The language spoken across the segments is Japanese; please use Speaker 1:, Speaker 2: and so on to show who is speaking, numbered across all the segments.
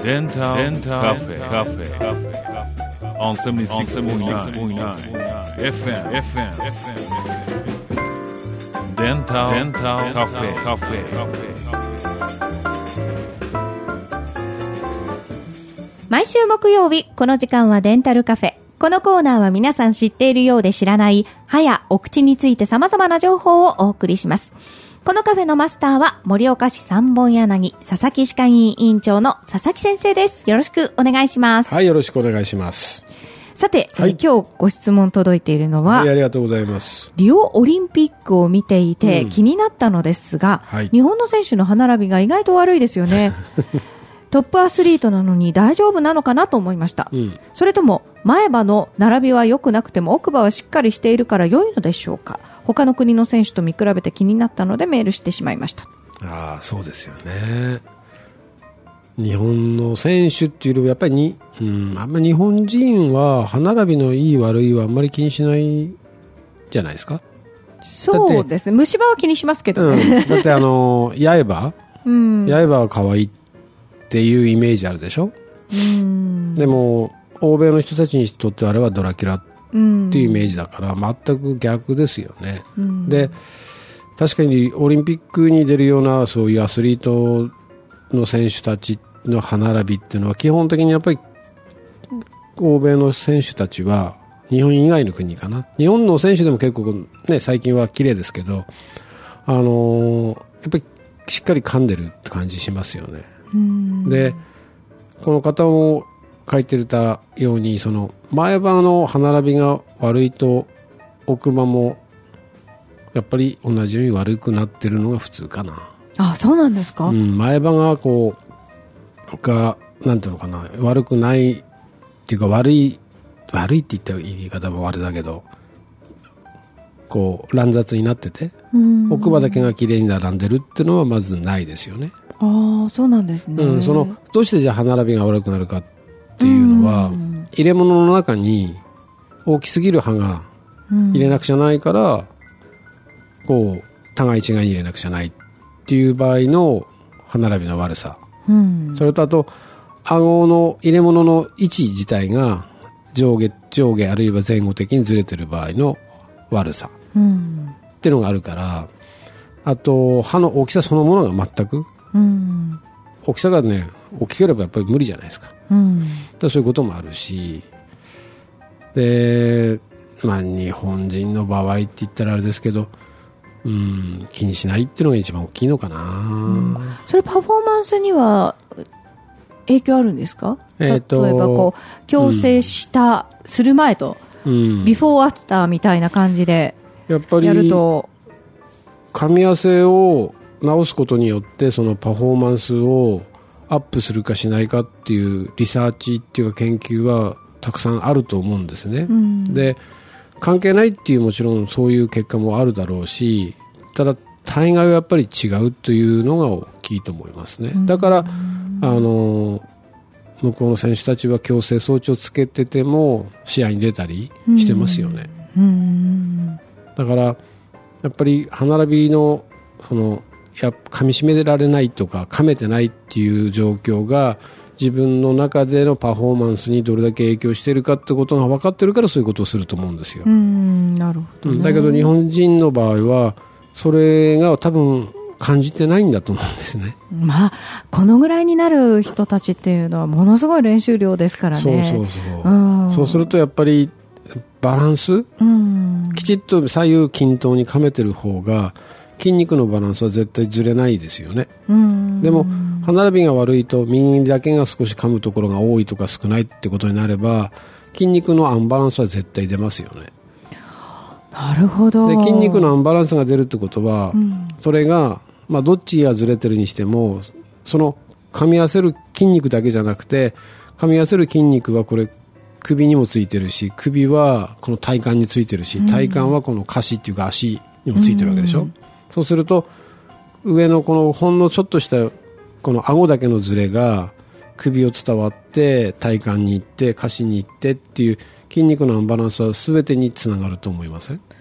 Speaker 1: Dental Cafe on 76.9 FM Dental Cafe。
Speaker 2: 毎週木曜日この時間はデンタルカフェ。このコーナーは皆さん知っているようで知らない歯やお口について様々な情報をお送りします。このカフェのマスターは盛岡市三本柳佐々木歯科医院委員長の佐々木先生です。よろしくお願いします。
Speaker 3: はい、よろしくお願いします。
Speaker 2: さて、
Speaker 3: はい、
Speaker 2: 今日ご質問届いているのは、
Speaker 3: はい、ありがとうございます。
Speaker 2: リオオリンピックを見ていて気になったのですが、
Speaker 3: はい、
Speaker 2: 日本の選手の歯並びが意外と悪いですよね。トップアスリートなのに大丈夫なのかなと思いました、それとも前歯の並びは良くなくても奥歯はしっかりしているから良いのでしょうか。他の国の選手と見比べて気になったのでメールしてしまいました。
Speaker 3: ああ、そうですよね。日本の選手っていうよりもやっぱりあんまり日本人は歯並びのいい悪いはあんまり気にしないじゃないですか。
Speaker 2: そうですね。虫歯は気にしますけどね、
Speaker 3: だって刃は可愛いっていうイメージあるでしょ。でも欧米の人たちにとってはあれはドラキュラっていうイメージだから全く逆ですよね。で、確かにオリンピックに出るようなそういうアスリートの選手たちの歯並びっていうのは基本的にやっぱり欧米の選手たちは日本以外の国かな。日本の選手でも結構ね、最近は綺麗ですけど、やっぱりしっかり噛んでるって感じしますよね。で、この方も書いてたようにその前歯の歯並びが悪いと奥歯もやっぱり同じように悪くなってるのが普通かな。
Speaker 2: あ、そうなんですか。
Speaker 3: 前歯がなんていうのかな、悪くないっていうか悪いって言った言い方もあれだけど、乱雑になってて奥歯だけが綺麗に並んでるっていうのはまずないですよね。
Speaker 2: ああ、そうなんですね。
Speaker 3: どうしてじゃあ歯並びが悪くなるかっていうのは、入れ物の中に大きすぎる歯が入れなくちゃないから、互い違いに入れなくちゃないっていう場合の歯並びの悪さ、それとあと顎の入れ物の位置自体が上下あるいは前後的にずれてる場合の悪さ、っていうのがあるから、あと歯の大きさそのものが全く、大きさがね大きければやっぱり無理じゃないですか。そういうこともあるし、で、日本人の場合って言ったらあれですけど、気にしないっていうのが一番大きいのかな。そ
Speaker 2: れパフォーマンスには影響あるんですか。例えば矯正する前と、ビフォーアフターみたいな感じでやると、やっ
Speaker 3: ぱり噛み合わせを直すことによってそのパフォーマンスをアップするかしないかっていうリサーチっていうか研究はたくさんあると思うんですね。で、関係ないっていうもちろんそういう結果もあるだろうし、ただ大概はやっぱり違うというのが大きいと思いますね。だから向こうの選手たちは矯正装置をつけてても試合に出たりしてますよね。だからやっぱり歯並びの噛み締められないとか噛めてないっていう状況が自分の中でのパフォーマンスにどれだけ影響しているかってことが分かってるからそういうことをすると思うんですよ。
Speaker 2: なるほどね。
Speaker 3: だけど日本人の場合はそれが多分感じてないんだと思うんですね。
Speaker 2: このぐらいになる人たちっていうのはものすごい練習量ですからね。そうするとやっぱりバランス、きちっと左右均等に噛めてる方が筋肉のバランスは絶対ずれないですよね。でも歯並びが悪いと右だけが少し噛むところが多いとか少ないってことになれば筋肉のアンバランスは絶対出ますよね。なるほど。
Speaker 3: で、筋肉のアンバランスが出るってことは、それが、どっちがずれてるにしてもその噛み合わせる筋肉だけじゃなくて噛み合わせる筋肉はこれ首にもついてるし、首はこの体幹についてるし、体幹はこの下肢っていうか足にもついてるわけでしょ。そうすると上のこのほんのちょっとしたこの顎だけのズレが首を伝わって体幹に行って下肢に行ってっていう筋肉のアンバランスは全てにつながると思いません？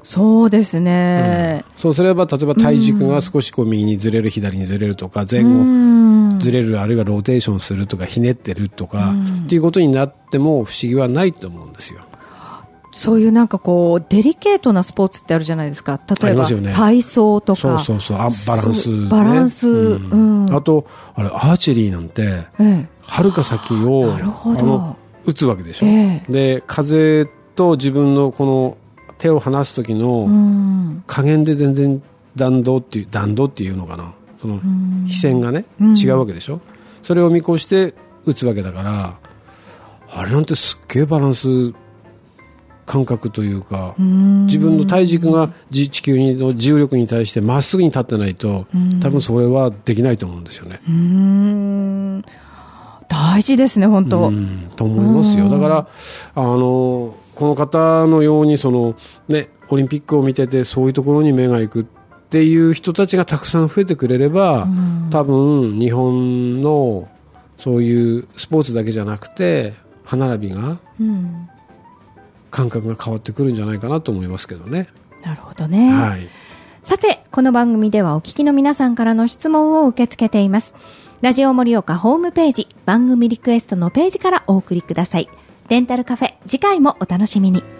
Speaker 4: そうですね、
Speaker 3: そうすれば例えば体軸が少しこう右にずれる、左にずれるとか、前後ずれる、あるいはローテーションするとか、ひねってるとかっていうことになっても不思議はないと思うんですよ。
Speaker 4: そういうなんかこうデリケートなスポーツってあるじゃないですか。例えば、ね、体操とか、
Speaker 3: そうバランス、ね、
Speaker 4: バランス、
Speaker 3: あとあれアーチェリーなんて、はるか先を打つわけでしょ、で風と自分のこの手を離す時の加減で全然弾道っていうのかな、その飛線がね、違うわけでしょ。それを見越して打つわけだから、あれなんてすっげえバランス感覚というか、自分の体軸が地球の重力に対してまっすぐに立ってないと、多分それはできないと思うんですよね。
Speaker 4: 大事ですね、本当。
Speaker 3: と思いますよ。だからこの方のようにその、ね、オリンピックを見ててそういうところに目が行くっていう人たちがたくさん増えてくれれば、多分日本のそういうスポーツだけじゃなくて歯並びが、感覚が変わってくるんじゃないかなと思いますけどね。
Speaker 4: なるほどね、はい、さてこの番組ではお聞きの皆さんからの質問を受け付けています。ラジオ盛岡ホームページ番組リクエストのページからお送りください。デンタルカフェ、次回もお楽しみに。